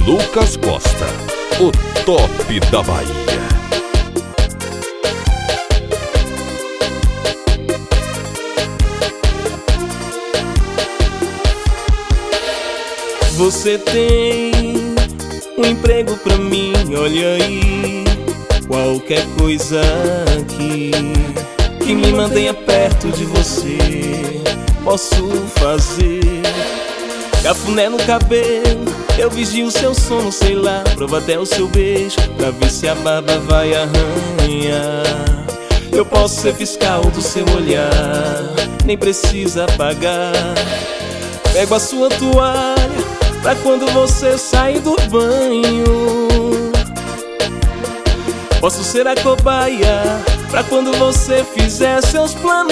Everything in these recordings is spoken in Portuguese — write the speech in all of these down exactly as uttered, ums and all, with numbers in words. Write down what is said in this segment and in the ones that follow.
Lucas Costa, o top da Bahia. Você tem um emprego pra mim, olha aí. Qualquer coisa aqui que me mantenha perto de você, posso fazer. Cafuné no cabelo, eu vigio o seu sono, sei lá. Provo até o seu beijo, pra ver se a barba vai arranhar. Eu posso ser fiscal do seu olhar, nem precisa pagar. Pego a sua toalha pra quando você sair do banho. Posso ser a cobaia pra quando você fizer seus planos.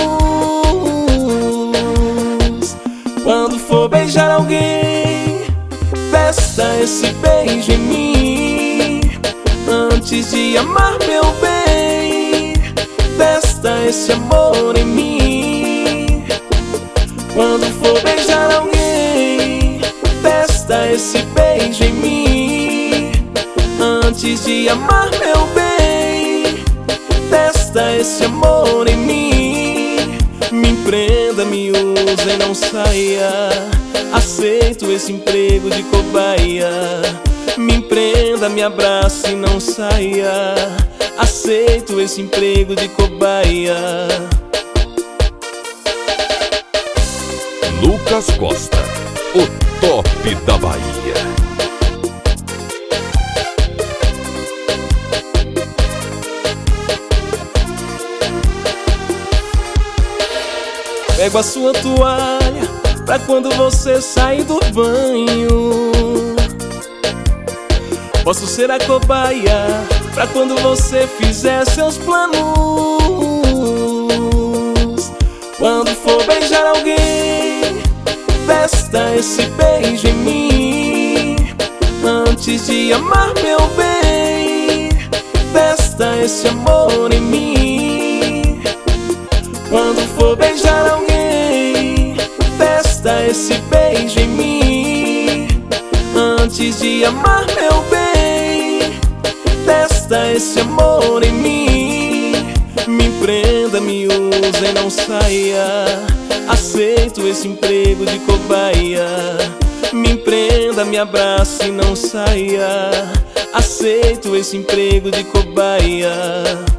Quando for beijar alguém, testa esse beijo em mim. Antes de amar, meu bem, testa esse amor em mim. Quando for beijar alguém, testa esse beijo em mim. Antes de amar, meu bem, testa esse amor em mim. Me empreenda, me usa e não saia. Aceito esse emprego de cobaia. Me empreenda, me abraça e não saia. Aceito esse emprego de cobaia. Lucas Costa, o top da Bahia. Pego a sua toalha pra quando você sair do banho. Posso ser a cobaia pra quando você fizer seus planos. Quando for beijar alguém, testa esse beijo em mim. Antes de amar, meu bem, testa esse amor em mim. Quando for beijar alguém, testa esse beijo em mim. Antes de amar, meu bem, testa esse amor em mim. Me empreenda, me usa e não saia. Aceito esse emprego de cobaia. Me empreenda, me abraça e não saia. Aceito esse emprego de cobaia.